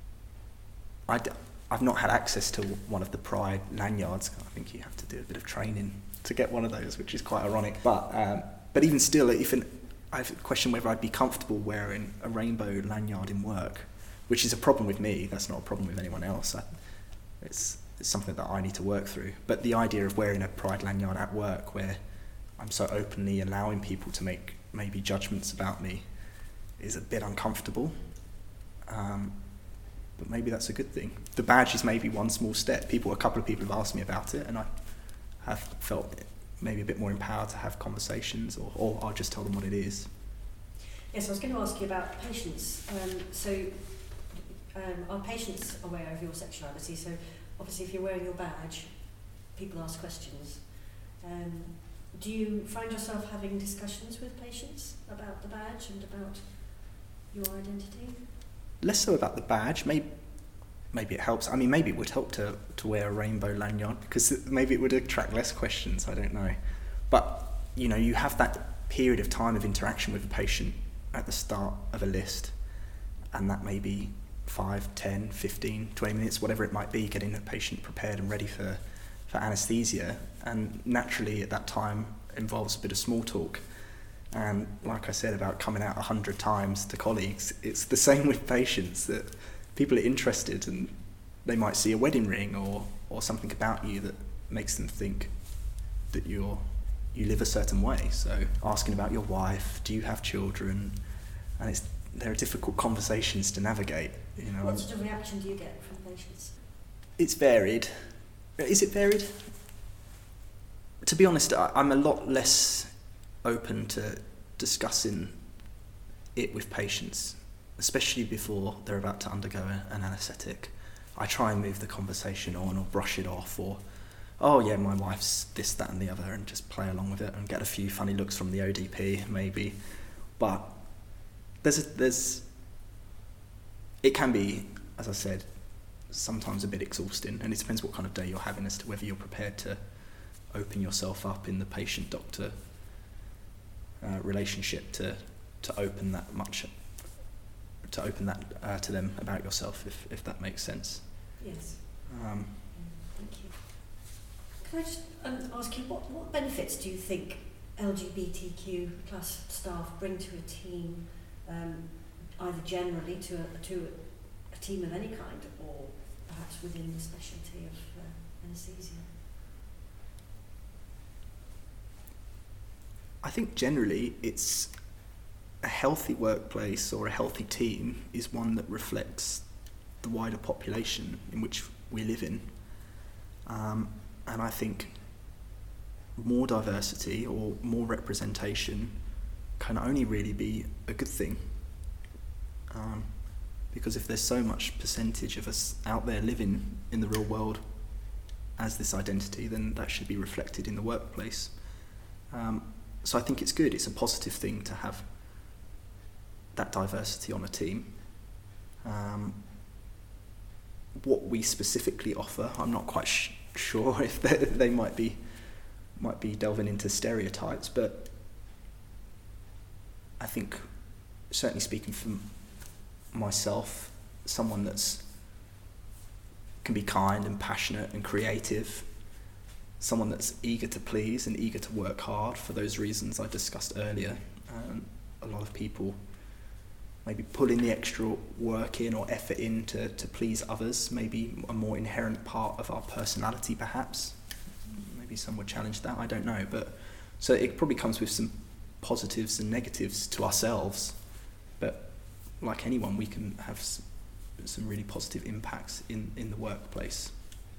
[SPEAKER 2] I d- I've not had access to one of the Pride lanyards. I think you have to do a bit of training to get one of those, which is quite ironic. But um, but even still, if an, I've questioned whether I'd be comfortable wearing a rainbow lanyard in work, which is a problem with me. That's not a problem with anyone else. I, it's, it's something that I need to work through. But the idea of wearing a Pride lanyard at work, where I'm so openly allowing people to make maybe judgments about me, is a bit uncomfortable. Um, but maybe that's a good thing. The badge is maybe one small step. People, a couple of people have asked me about it, and I have felt maybe a bit more empowered to have conversations, or, or I'll just tell them what it is.
[SPEAKER 1] Yes, I was going to ask you about patients. Um, so, um, are patients aware of your sexuality? So, obviously, if you're wearing your badge, people ask questions. Um, do you find yourself having discussions with patients about the badge and about your identity?
[SPEAKER 2] Less so about the badge. Maybe, maybe it helps. I mean, maybe it would help to, to wear a rainbow lanyard, because maybe it would attract less questions. I don't know. But, you know, you have that period of time of interaction with a patient at the start of a list, and that may be five, ten, fifteen, twenty minutes, whatever it might be, getting a patient prepared and ready for, for anaesthesia. And naturally at that time involves a bit of small talk. And like I said about coming out a hundred times to colleagues, it's the same with patients, that people are interested and they might see a wedding ring or, or something about you that makes them think that you're you live a certain way. So asking about your wife, do you have children? And it's there are difficult conversations to navigate. You know,
[SPEAKER 1] What sort of reaction do you get from patients?
[SPEAKER 2] it's varied. Is it varied? To be honest, I, I'm a lot less open to discussing it with patients, especially before they're about to undergo a, an anaesthetic. I try and move the conversation on or brush it off, or, oh yeah, my wife's this, that and the other, and just play along with it and get a few funny looks from the O D P, maybe. But there's, a, there's, it can be, as I said, sometimes a bit exhausting, and it depends what kind of day you're having as to whether you're prepared to open yourself up in the patient-doctor uh, relationship to to open that much, to open that uh, to them about yourself, if if that makes sense.
[SPEAKER 1] Yes.
[SPEAKER 2] Um,
[SPEAKER 1] Thank you. Can I just um, ask you, what, what benefits do you think L G B T Q plus staff bring to a team, um, either generally to a, to a team of any kind, or perhaps within the specialty of uh, anaesthesia?
[SPEAKER 2] I think generally it's a healthy workplace or a healthy team is one that reflects the wider population in which we live in. Um, and I think more diversity or more representation can only really be a good thing. Um, because if there's so much percentage of us out there living in the real world as this identity, then that should be reflected in the workplace. Um, So I think it's good, it's a positive thing to have that diversity on a team. Um, what we specifically offer, I'm not quite sh- sure if they, they might be might be delving into stereotypes, but I think, certainly speaking for myself, someone that's can be kind and passionate and creative, someone that's eager to please and eager to work hard for those reasons I discussed earlier. Um, a lot of people maybe pulling the extra work in or effort in to, to please others, maybe a more inherent part of our personality perhaps. Maybe some would challenge that, I don't know. But so it probably comes with some positives and negatives to ourselves, but like anyone, we can have some, some really positive impacts in, in the workplace.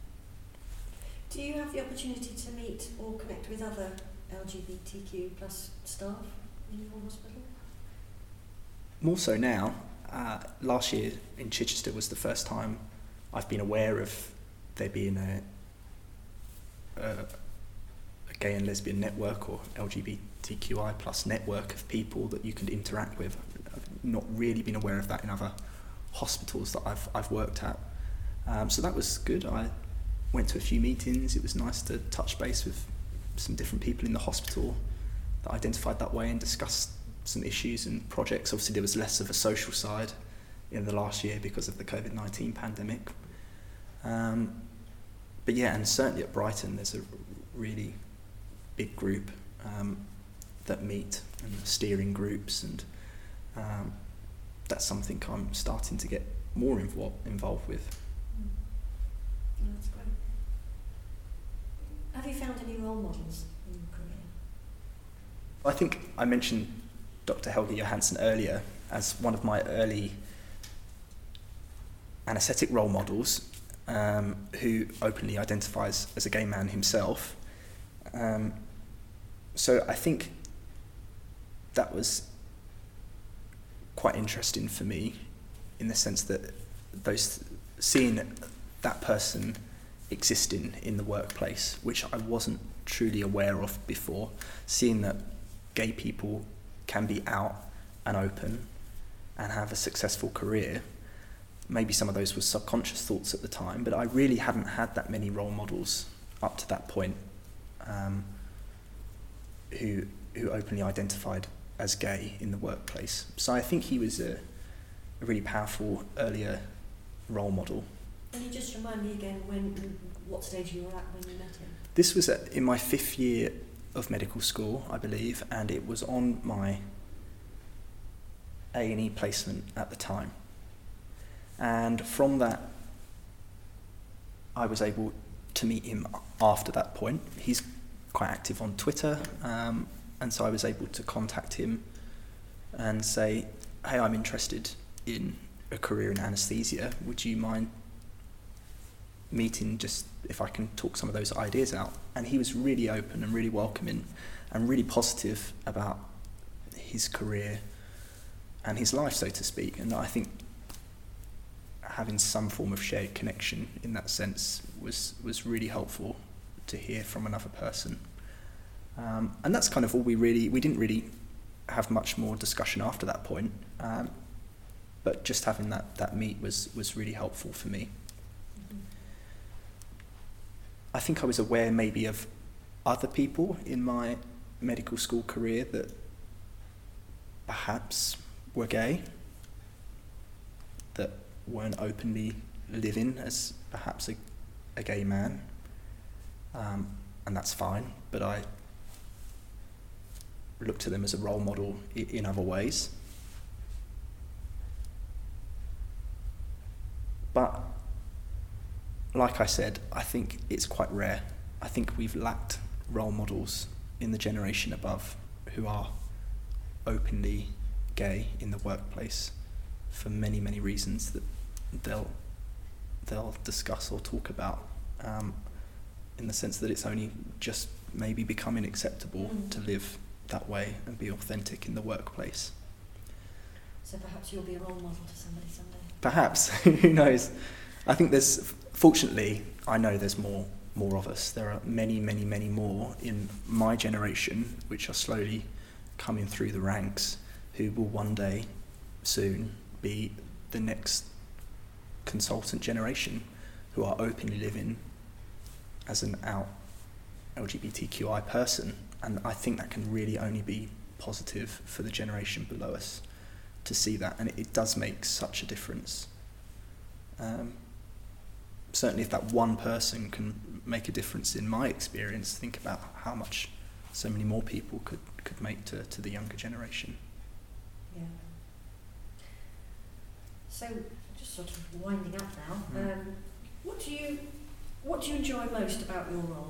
[SPEAKER 1] Do you have the opportunity to meet or connect with other L G B T Q plus staff in your hospital?
[SPEAKER 2] More so now. Uh, last year in Chichester was the first time I've been aware of there being a, a, a gay and lesbian network or L G B T Q I plus network of people that you could interact with. I've not really been aware of that in other hospitals that I've I've worked at. Um, so that was good. I went to a few meetings. It was nice to touch base with some different people in the hospital that identified that way and discuss some issues and projects. Obviously there was less of a social side in the last year because of the COVID nineteen pandemic. Um, but yeah, and certainly at Brighton there's a really big group um, that meet and steering groups, and um, that's something I'm starting to get more invo- involved with.
[SPEAKER 1] Mm. Yeah, that's great. Have you found any role models in your career?
[SPEAKER 2] I think I mentioned Doctor Helge Johansson earlier as one of my early anaesthetic role models, um, who openly identifies as a gay man himself. Um, so I think that was quite interesting for me in the sense that those seeing that person existing in the workplace, which I wasn't truly aware of before, seeing that gay people can be out and open and have a successful career. Maybe some of those were subconscious thoughts at the time, but I really hadn't had that many role models up to that point um, who who openly identified as gay in the workplace. So I think he was a, a really powerful earlier role model.
[SPEAKER 1] Can you just remind me again when, what stage you were at when you met him?
[SPEAKER 2] This was at, in my fifth year of medical school, I believe, and it was on my A and E placement at the time. And from that, I was able to meet him after that point. He's quite active on Twitter, um, and so I was able to contact him and say, hey, I'm interested in a career in anaesthesia. Would you mind meeting, just if I can talk some of those ideas out? And he was really open and really welcoming and really positive about his career and his life, so to speak. And I think having some form of shared connection in that sense was was really helpful to hear from another person. Um, and that's kind of all we really, we didn't really have much more discussion after that point. Um, but just having that, that meet was, was really helpful for me.
[SPEAKER 1] Mm-hmm.
[SPEAKER 2] I think I was aware maybe of other people in my medical school career that perhaps were gay, that weren't openly living as perhaps a, a gay man, um, and that's fine, but I look to them as a role model i- in other ways. But like I said, I think it's quite rare. I think we've lacked role models in the generation above who are openly gay in the workplace for many, many reasons that they'll they'll discuss or talk about, um, in the sense that it's only just maybe becoming acceptable
[SPEAKER 1] Mm.
[SPEAKER 2] to live that way and be authentic in the workplace.
[SPEAKER 1] So perhaps you'll be a role model to somebody someday.
[SPEAKER 2] Perhaps, who knows? I think there's, fortunately, I know there's more more of us. There are many, many, many more in my generation which are slowly coming through the ranks, who will one day soon be the next consultant generation, who are openly living as an out L G B T Q I person. And I think that can really only be positive for the generation below us to see that, and it, it does make such a difference. Um, certainly if that one person can make a difference in my experience, think about how much so many more people could, could make to, to the younger generation.
[SPEAKER 1] Yeah. So, just sort of winding up now.
[SPEAKER 2] Mm.
[SPEAKER 1] Um, what do you what do you enjoy most about your role?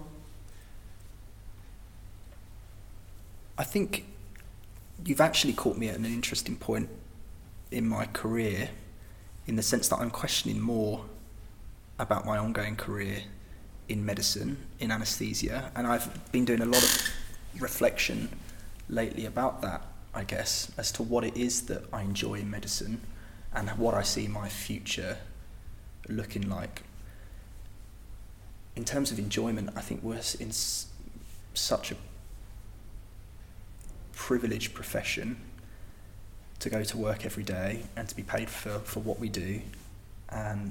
[SPEAKER 2] I think you've actually caught me at an interesting point in my career, in the sense that I'm questioning more about my ongoing career in medicine, in anaesthesia, and I've been doing a lot of reflection lately about that, I guess, as to what it is that I enjoy in medicine and what I see my future looking like. In terms of enjoyment, I think we're in s- such a privileged profession to go to work every day and to be paid for, for what we do, and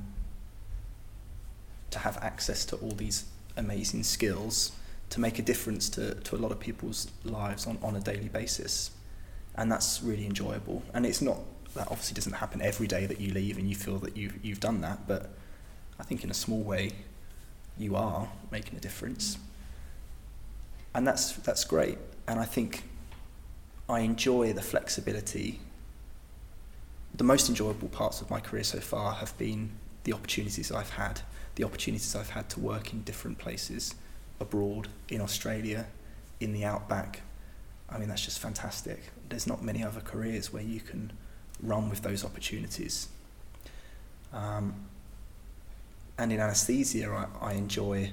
[SPEAKER 2] to have access to all these amazing skills to make a difference to, to a lot of people's lives on, on a daily basis. And that's really enjoyable. And it's not, that obviously doesn't happen every day that you leave and you feel that you've, you've done that, but I think in a small way you are making a difference. And that's that's great. And I think I enjoy the flexibility. The most enjoyable parts of my career so far have been the opportunities I've had, the opportunities I've had to work in different places, abroad, in Australia, in the outback. I mean, that's just fantastic. There's not many other careers where you can run with those opportunities. Um, and in anaesthesia, I, I enjoy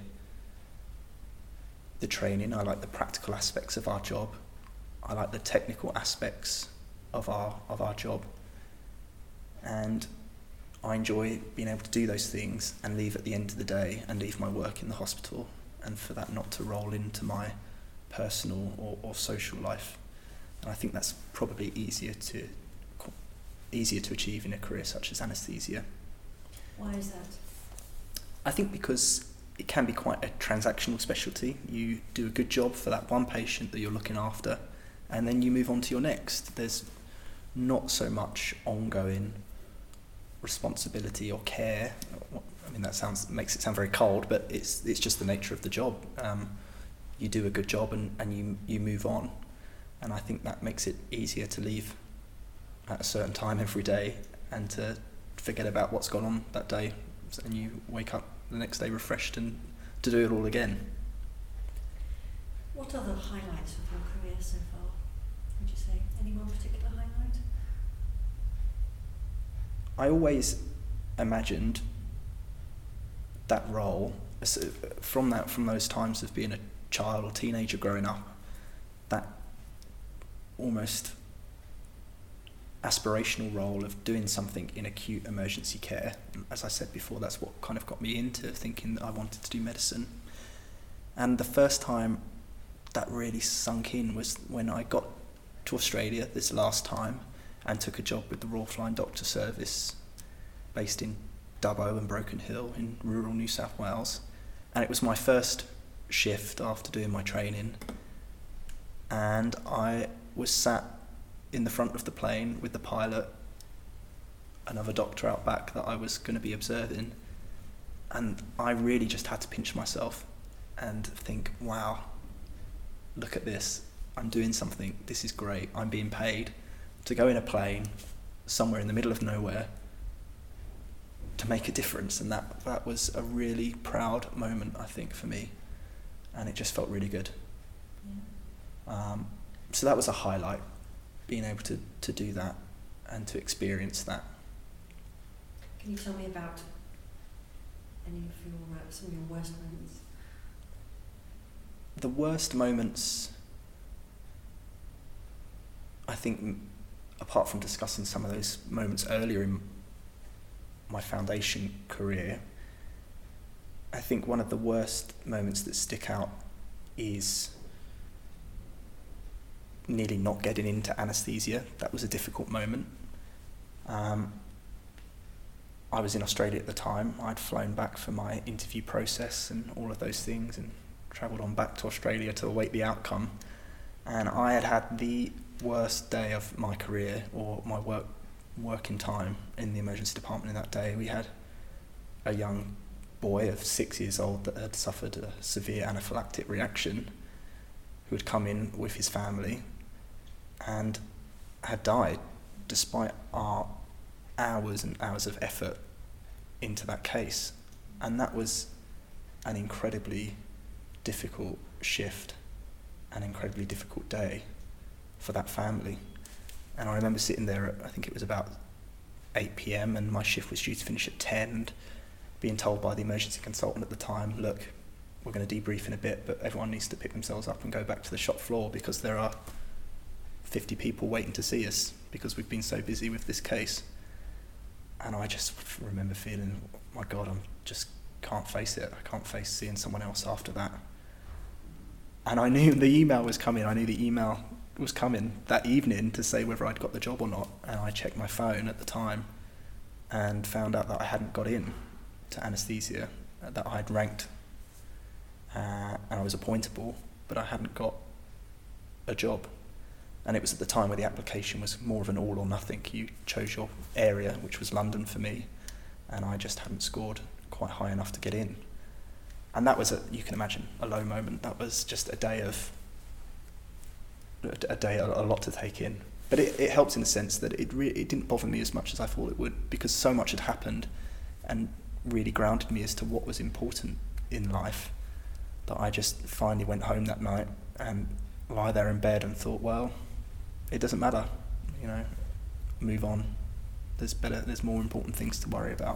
[SPEAKER 2] the training. I like the practical aspects of our job. I like the technical aspects of our of our job. And I enjoy being able to do those things and leave at the end of the day and leave my work in the hospital, and for that not to roll into my personal or, or social life. And I think that's probably easier to easier to achieve in a career such as anaesthesia.
[SPEAKER 1] Why is that?
[SPEAKER 2] I think because it can be quite a transactional specialty. You do a good job for that one patient that you're looking after, and then you move on to your next. There's not so much ongoing responsibility or care. I mean, that sounds makes it sound very cold, but it's it's just the nature of the job. Um, you do a good job and, and you you move on, and I think that makes it easier to leave at a certain time every day and to forget about what's gone on that day, and you wake up the next day refreshed and to do it all again.
[SPEAKER 1] What are the highlights of your career so far, would you say? Any one particular highlight?
[SPEAKER 2] I always imagined that role from that from those times of being a child or teenager growing up, that almost aspirational role of doing something in acute emergency care. As I said before, that's what kind of got me into thinking that I wanted to do medicine. And the first time that really sunk in was when I got to Australia this last time and took a job with the Royal Flying Doctor Service based in Dubbo and Broken Hill in rural New South Wales. And it was my first shift after doing my training, and I was sat in the front of the plane with the pilot, another doctor out back that I was going to be observing, and I really just had to pinch myself and think, wow, look at this, I'm doing something, this is great, I'm being paid to go in a plane somewhere in the middle of nowhere to make a difference. And that, that was a really proud moment, I think, for me, and it just felt really good. Yeah. Um, so that was a highlight, being able to, to do that and to experience that.
[SPEAKER 1] Can you tell me about any of your, uh, some of your worst moments?
[SPEAKER 2] The worst moments, I think, apart from discussing some of those moments earlier in my foundation career, I think one of the worst moments that stick out is nearly not getting into anaesthesia. That was a difficult moment. Um, I was in Australia at the time. I'd flown back for my interview process and all of those things and travelled on back to Australia to await the outcome. And I had had the worst day of my career, or my work working time in the emergency department in that day. We had a young boy of six years old that had suffered a severe anaphylactic reaction, who had come in with his family and had died despite our hours and hours of effort into that case. And that was an incredibly difficult shift, an incredibly difficult day for that family. And I remember sitting there at, I think it was about eight p.m. and my shift was due to finish at ten, and being told by the emergency consultant at the time, look, we're going to debrief in a bit, but everyone needs to pick themselves up and go back to the shop floor because there are fifty people waiting to see us because we've been so busy with this case. And I just remember feeling, my God, I just can't face it. I can't face seeing someone else after that. And I knew the email was coming. I knew the email was coming that evening to say whether I'd got the job or not. And I checked my phone at the time and found out that I hadn't got in to anaesthesia, that I'd ranked uh, and I was appointable, but I hadn't got a job. And it was at the time where the application was more of an all or nothing. You chose your area, which was London for me, and I just hadn't scored quite high enough to get in. And that was, a, you can imagine, a low moment. That was just a day of, a day, a lot to take in. But it, it helped in the sense that it, re- it didn't bother me as much as I thought it would, because so much had happened and really grounded me as to what was important in life, that I just finally went home that night and lie there in bed and thought, well, it doesn't matter, you know, move on. There's better, there's more important things to worry about.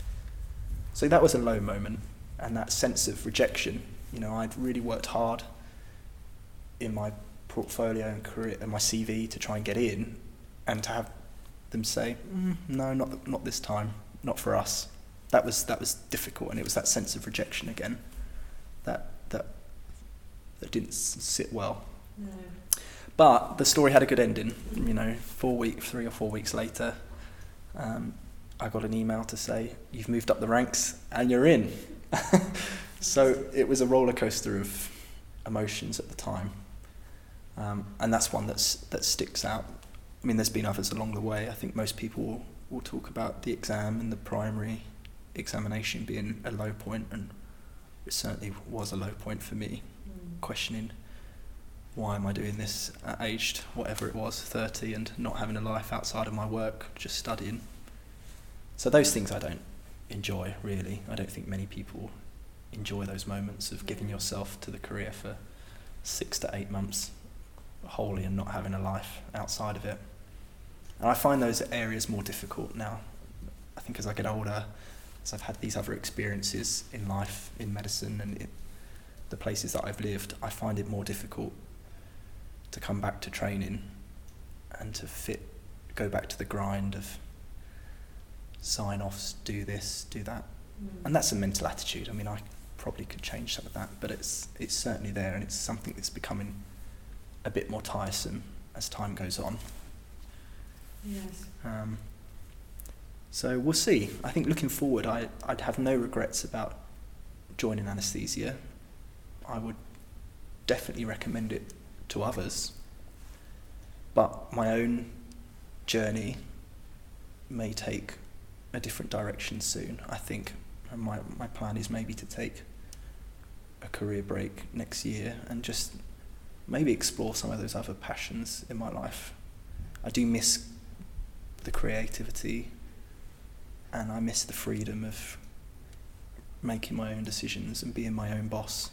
[SPEAKER 2] So that was a low moment, and that sense of rejection. You know, I'd really worked hard in my portfolio and career and my C V to try and get in, and to have them say, mm, no, not not this time, not for us. That was that was difficult, and it was that sense of rejection again, that that that didn't s- sit well.
[SPEAKER 1] No.
[SPEAKER 2] But the story had a good ending. You know, four week, three or four weeks later, um, I got an email to say, you've moved up the ranks and you're in. So it was a roller coaster of emotions at the time. Um, and that's one that's, that sticks out. I mean, there's been others along the way. I think most people will, will talk about the exam and the primary examination being a low point, and it certainly was a low point for me, mm. questioning, why am I doing this at aged whatever it was, thirty, and not having a life outside of my work, just studying. So those things I don't enjoy, really. I don't think many people enjoy those moments of giving yourself to the career for six to eight months wholly and not having a life outside of it. And I find those areas more difficult now. I think as I get older, as I've had these other experiences in life, in medicine, and it, the places that I've lived, I find it more difficult to come back to training and to fit, go back to the grind of sign-offs, do this, do that. Mm. And that's a mental attitude. I mean, I probably could change some of that, but it's it's certainly there, and it's something that's becoming a bit more tiresome as time goes on.
[SPEAKER 1] Yes.
[SPEAKER 2] Um, so we'll see. I think looking forward, I, I'd have no regrets about joining anaesthesia. I would definitely recommend it to others, but my own journey may take a different direction soon, I think. And my, my plan is maybe to take a career break next year and just maybe explore some of those other passions in my life. I do miss the creativity, and I miss the freedom of making my own decisions and being my own boss.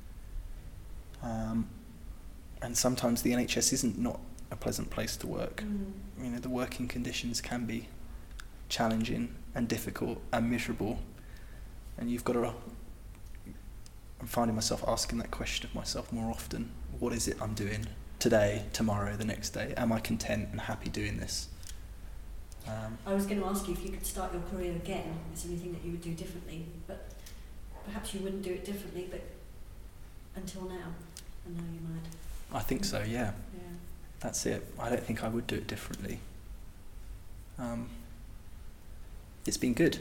[SPEAKER 2] Um, and sometimes the N H S isn't not a pleasant place to work. Mm. You know, the working conditions can be challenging and difficult and miserable, and you've got to, I'm finding myself asking that question of myself more often. What is it I'm doing today, tomorrow, the next day? Am I content and happy doing this? Um,
[SPEAKER 1] I was going to ask you if you could start your career again, is there anything that you would do differently? But perhaps you wouldn't do it differently, but until now, and now you might.
[SPEAKER 2] I think so, yeah.
[SPEAKER 1] Yeah.
[SPEAKER 2] That's it. I don't think I would do it differently. Um, it's been good.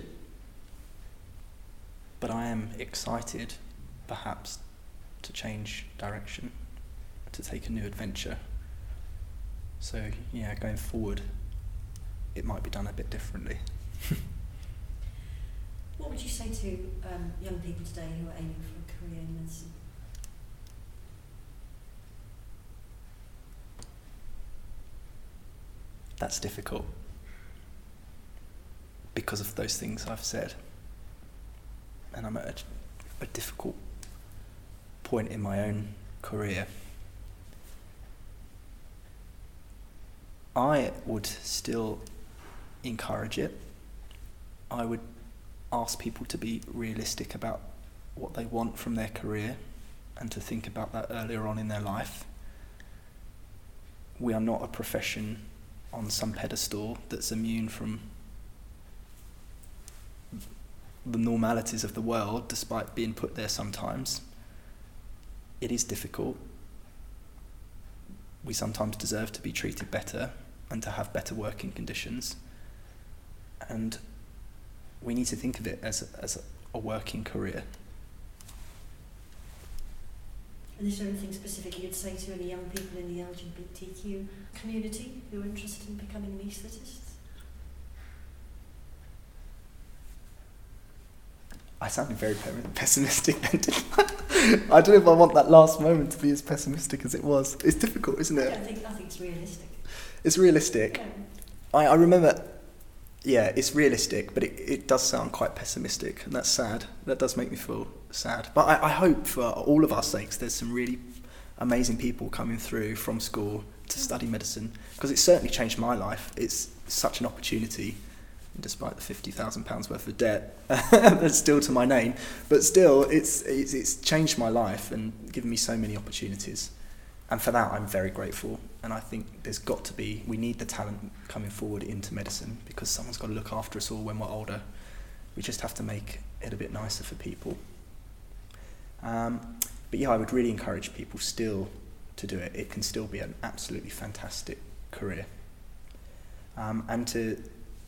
[SPEAKER 2] But I am excited, perhaps, to change direction, to take a new adventure. So, yeah, going forward, it might be done a bit differently.
[SPEAKER 1] What would you say to um, young people today who are aiming for a career in medicine?
[SPEAKER 2] That's difficult. because of those things I've said. And I'm at a, a difficult point in my own career. I would still encourage it. I would ask people to be realistic about what they want from their career and to think about that earlier on in their life. We are not a profession on some pedestal that's immune from the normalities of the world, despite being put there sometimes. It is difficult. We sometimes deserve to be treated better and to have better working conditions. And we need to think of it as a, as a working career.
[SPEAKER 1] And is there anything specific you'd say to any young people in the L G B T Q community who are interested in becoming anaesthetists?
[SPEAKER 2] I sounded very pessimistic then, didn't I? I don't know if I want that last moment to be as pessimistic as it was. It's difficult, isn't it?
[SPEAKER 1] Yeah, I think, I think it's realistic.
[SPEAKER 2] It's realistic.
[SPEAKER 1] Yeah.
[SPEAKER 2] I, I remember, yeah, it's realistic, but it, it does sound quite pessimistic, and that's sad. That does make me feel sad. But I, I hope for all of our sakes there's some really amazing people coming through from school to study medicine, because it's certainly changed my life. It's such an opportunity. Despite the fifty thousand pounds worth of debt that's still to my name, but still it's, it's it's changed my life and given me so many opportunities, and for that I'm very grateful. And I think there's got to be, we need the talent coming forward into medicine, because someone's got to look after us all when we're older. We just have to make it a bit nicer for people. Um, but yeah, I would really encourage people still to do it. It can still be an absolutely fantastic career. Um, and to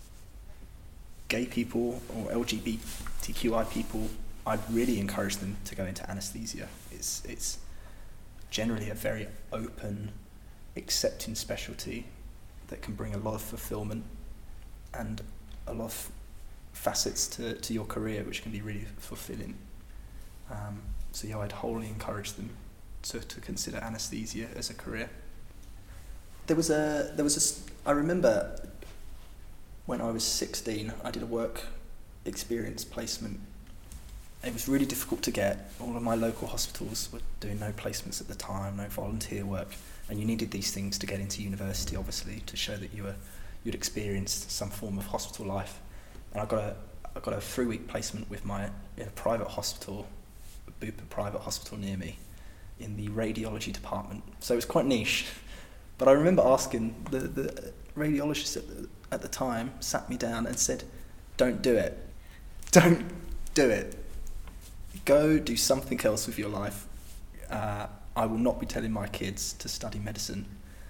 [SPEAKER 2] gay people or L G B T Q I people, I'd really encourage them to go into anaesthesia. It's it's generally a very open, accepting specialty that can bring a lot of fulfilment and a lot of facets to, to your career, which can be really fulfilling. Um, so yeah, I'd wholly encourage them to, to consider anaesthesia as a career. There was a there was a I remember. When I was sixteen, I did a work experience placement. It was really difficult to get. All of my local hospitals were doing no placements at the time, no volunteer work, and you needed these things to get into university, obviously, to show that you were you'd experienced some form of hospital life. And I got a I got a three-week placement with my in a private hospital, a Bupa private hospital near me, in the radiology department. So it was quite niche. But I remember asking the the radiologist at the at the time sat me down and said, don't do it. Don't do it. Go do something else with your life. Uh, I will not be telling my kids to study medicine.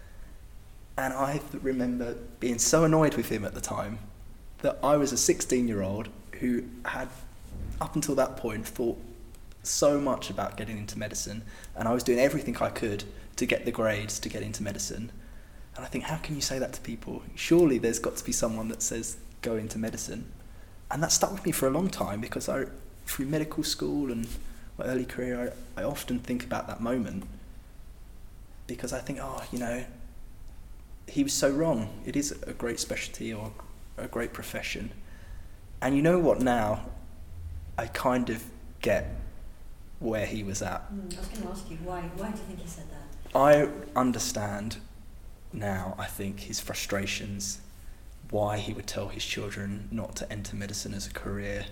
[SPEAKER 2] And I remember being so annoyed with him at the time that I was a sixteen-year-old who had, up until that point, thought so much about getting into medicine, and I was doing everything I could to get the grades to get into medicine. And I think, how can you say that to people? Surely there's got to be someone that says, go into medicine. And that stuck with me for a long time, because I, through medical school and my early career, I, I often think about that moment, because I think, oh, you know, he was so wrong. It is a great specialty or a great profession. And you know what, now I kind of get where he was at.
[SPEAKER 1] Mm, I was going to ask you, why, why do you think he said that?
[SPEAKER 2] I understand now, I think, his frustrations, why he would tell his children not to enter medicine as a career.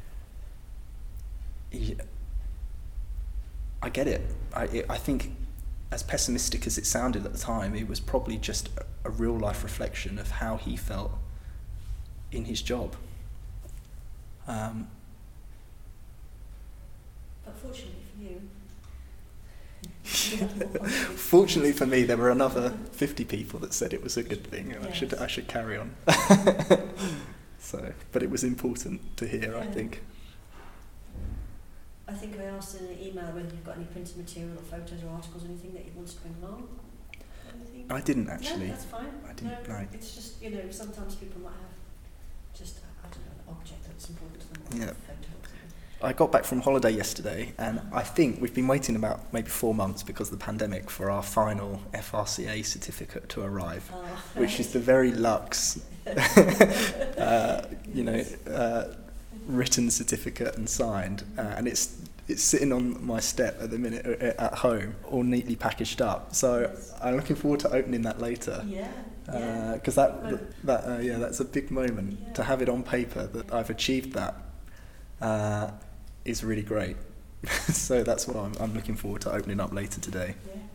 [SPEAKER 2] He, I get it. I, it. I think, as pessimistic as it sounded at the time, it was probably just a, a real-life reflection of how he felt in his job. Um,
[SPEAKER 1] but fortunately for you,
[SPEAKER 2] Fortunately for me, there were another fifty people that said it was a good thing, and yes. I should I should carry on. So, but it was important to hear, yeah. I think.
[SPEAKER 1] I think I asked in an email whether you've got any printed material or photos or articles or anything that you wanted to bring along. Anything?
[SPEAKER 2] I didn't actually.
[SPEAKER 1] No, that's fine.
[SPEAKER 2] I didn't.
[SPEAKER 1] No,
[SPEAKER 2] no.
[SPEAKER 1] It's just, you know, sometimes people might have just I don't know an object that's important to them. Or
[SPEAKER 2] Yeah.
[SPEAKER 1] a photo or something.
[SPEAKER 2] I got back from holiday yesterday, and I think we've been waiting about maybe four months because of the pandemic for our final F R C A certificate to arrive,
[SPEAKER 1] Oh,
[SPEAKER 2] which is the very luxe uh, you know, uh, written certificate and signed, uh, and it's it's sitting on my step at the minute at home, all neatly packaged up. So
[SPEAKER 1] Yes.
[SPEAKER 2] I'm looking forward to opening that later.
[SPEAKER 1] Yeah. Yeah.
[SPEAKER 2] Because uh, that that uh, yeah, that's a big moment.
[SPEAKER 1] Yeah.
[SPEAKER 2] To have it on paper that I've achieved that uh, is really great. So that's what I'm, I'm looking forward to opening up later today.
[SPEAKER 1] Yeah.